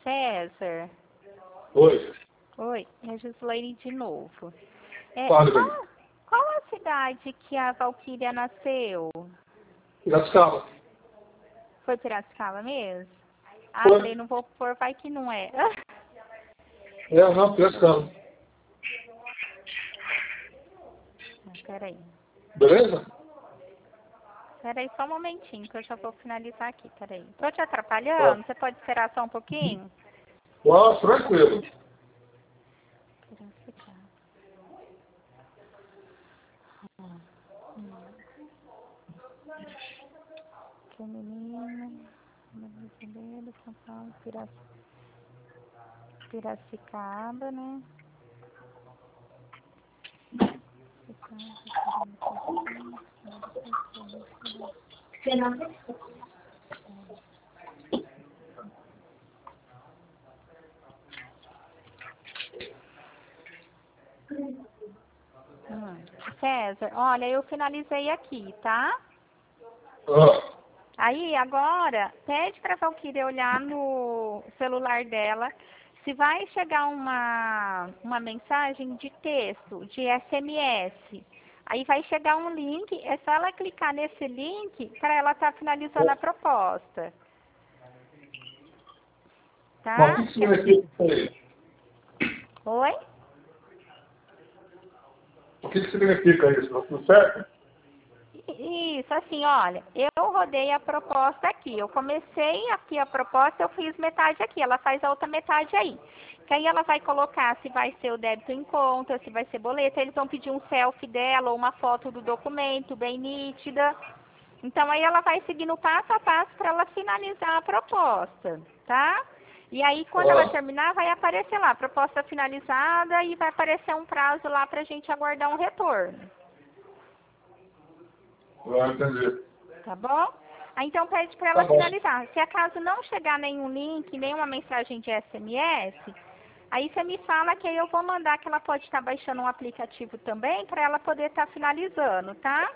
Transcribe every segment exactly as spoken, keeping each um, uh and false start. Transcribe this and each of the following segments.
César. Oi. Oi, é a Gislaine de novo. É, Fale, qual, bem. qual a cidade que a Valquíria nasceu? Piracicaba. Foi Piracicaba mesmo? Ah, Foi. falei, não vou pôr, vai que não é. É, não, Piracicaba. Peraí. Beleza? Peraí só um momentinho, que eu já vou finalizar aqui, peraí. Tô te Tá. atrapalhando? Você pode esperar só um pouquinho? Ó, tranquilo. Piracicaba. Hum. Feminino, brasileiro, São Paulo, Pirac... Piracicaba, né? Hum. César, olha, eu finalizei aqui, tá? Ah, Aí, agora, pede para a Valquíria olhar no celular dela se vai chegar uma, uma mensagem de texto, de S M S. Aí vai chegar um link, é só ela clicar nesse link para ela estar finalizando a proposta. mas o Tá? que que significa isso aí? Oi? O que que significa isso? Tá tudo certo? Isso, assim, olha, eu rodei a proposta aqui. Eu comecei aqui a proposta, eu fiz metade aqui, ela faz a outra metade aí. Que aí ela vai colocar se vai ser o débito em conta, se vai ser boleto. Eles vão pedir um selfie dela ou uma foto do documento bem nítida. Então aí ela vai seguindo passo a passo para ela finalizar a proposta, tá? E aí quando ela Ah, terminar, vai aparecer lá, proposta finalizada e vai aparecer um prazo lá para a gente aguardar um retorno. ah, entendi. Tá bom? Aí, então pede para Tá ela bom. finalizar. Se acaso não chegar nenhum link, nenhuma mensagem de S M S, aí você me fala que aí eu vou mandar que ela pode estar baixando um aplicativo também para ela poder estar finalizando, tá?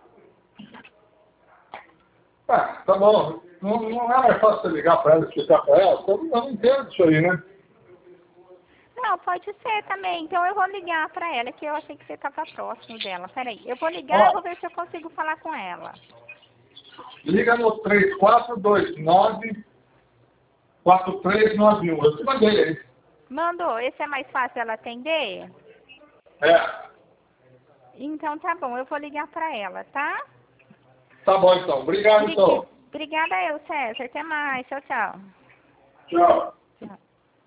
Ah, tá bom. Não, não é mais fácil você ligar para ela, explicar para ela? Eu não entendo isso aí, né? Não, pode ser também. Então eu vou ligar para ela, que eu achei que você estava próximo dela. Peraí, eu vou ligar, Ó, vou ver se eu consigo falar com ela. liga no três quatro dois nove, quatro três nove um. Eu te mandei aí. Mandou, esse é mais fácil ela atender? É. Então tá bom, eu vou ligar para ela, tá? Tá bom, então. Obrigado, Bri- então. Obrigada eu, César. Até mais. Tchau, tchau. Tchau.